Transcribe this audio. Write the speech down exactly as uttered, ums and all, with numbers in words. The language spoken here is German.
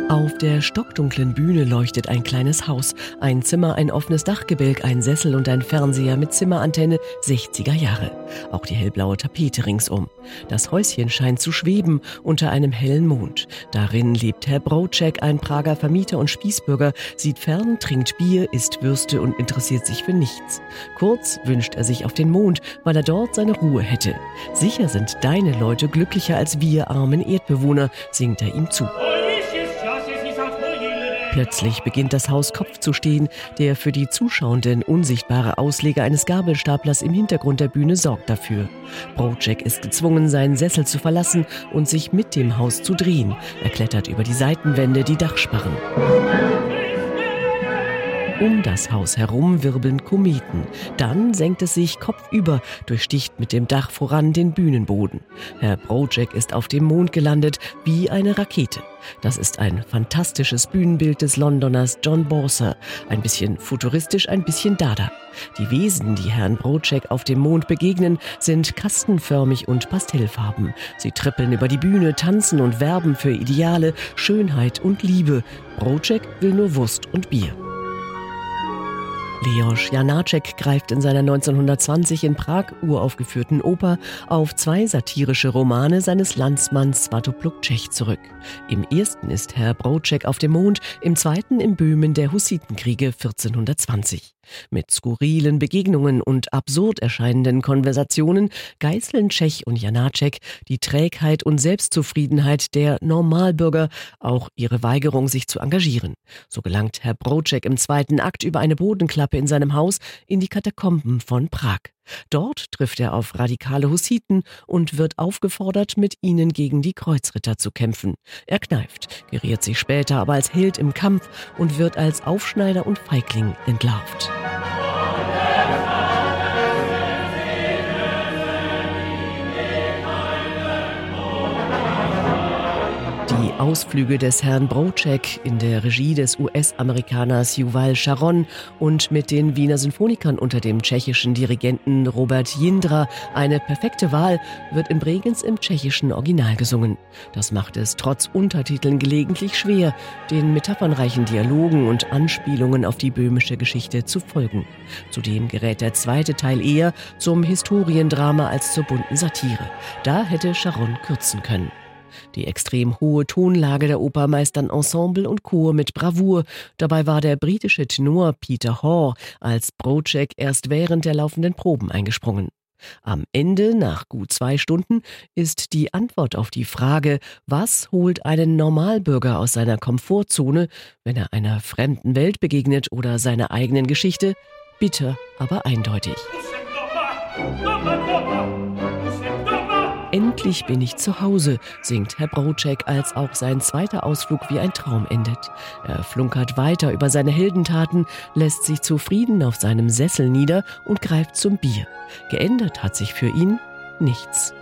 Auf der stockdunklen Bühne leuchtet ein kleines Haus. Ein Zimmer, ein offenes Dachgebälk, ein Sessel und ein Fernseher mit Zimmerantenne, sechziger Jahre. Auch die hellblaue Tapete ringsum. Das Häuschen scheint zu schweben unter einem hellen Mond. Darin lebt Herr Broček, ein Prager Vermieter und Spießbürger, sieht fern, trinkt Bier, isst Würste und interessiert sich für nichts. Kurz wünscht er sich auf den Mond, weil er dort seine Ruhe hätte. Sicher sind deine Leute glücklicher als wir armen Erdbewohner, singt er ihm zu. Plötzlich beginnt das Haus Kopf zu stehen. Der für die Zuschauenden unsichtbare Ausleger eines Gabelstaplers im Hintergrund der Bühne sorgt dafür. Broček ist gezwungen, seinen Sessel zu verlassen und sich mit dem Haus zu drehen. Er klettert über die Seitenwände, die Dachsparren. Um das Haus herum wirbeln Kometen. Dann senkt es sich kopfüber, durchsticht mit dem Dach voran den Bühnenboden. Herr Broček ist auf dem Mond gelandet, wie eine Rakete. Das ist ein fantastisches Bühnenbild des Londoners John Borser. Ein bisschen futuristisch, ein bisschen Dada. Die Wesen, die Herrn Broček auf dem Mond begegnen, sind kastenförmig und pastellfarben. Sie trippeln über die Bühne, tanzen und werben für Ideale, Schönheit und Liebe. Broček will nur Wurst und Bier. Leos Janáček greift in seiner neunzehnhundertzwanzig in Prag uraufgeführten Oper auf zwei satirische Romane seines Landsmanns Svatopluk Čech zurück. Im ersten ist Herr Broček auf dem Mond, im zweiten im Böhmen der Hussitenkriege vierzehnhundertzwanzig. Mit skurrilen Begegnungen und absurd erscheinenden Konversationen geißeln Čech und Janáček die Trägheit und Selbstzufriedenheit der Normalbürger, auch ihre Weigerung, sich zu engagieren. So gelangt Herr Broček im zweiten Akt über eine Bodenklappe in seinem Haus in die Katakomben von Prag. Dort trifft er auf radikale Hussiten und wird aufgefordert, mit ihnen gegen die Kreuzritter zu kämpfen. Er kneift, geriert sich später aber als Held im Kampf und wird als Aufschneider und Feigling entlarvt. Die Ausflüge des Herrn Broček in der Regie des U S-Amerikaners Yuval Sharon und mit den Wiener Symphonikern unter dem tschechischen Dirigenten Robert Jindra, eine perfekte Wahl, wird in Bregenz im tschechischen Original gesungen. Das macht es trotz Untertiteln gelegentlich schwer, den metaphernreichen Dialogen und Anspielungen auf die böhmische Geschichte zu folgen. Zudem gerät der zweite Teil eher zum Historiendrama als zur bunten Satire. Da hätte Sharon kürzen können. Die extrem hohe Tonlage der Oper meistern Ensemble und Chor mit Bravour. Dabei war der britische Tenor Peter Hore als Broček erst während der laufenden Proben eingesprungen. Am Ende, nach gut zwei Stunden, ist die Antwort auf die Frage, was holt einen Normalbürger aus seiner Komfortzone, wenn er einer fremden Welt begegnet oder seiner eigenen Geschichte, bitter, aber eindeutig. Endlich bin ich zu Hause, singt Herr Broček, als auch sein zweiter Ausflug wie ein Traum endet. Er flunkert weiter über seine Heldentaten, lässt sich zufrieden auf seinem Sessel nieder und greift zum Bier. Geändert hat sich für ihn nichts.